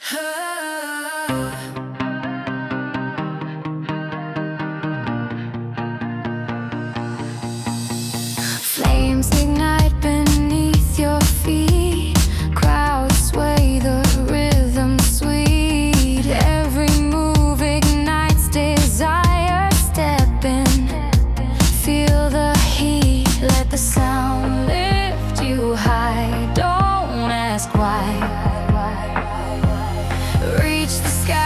Flames ignite beneath your feet. Crowds sway, the rhythm sweet. Every move ignites desire. Step in, feel the heat. Let the sound lift you high. Don't ask why. Reach the sky.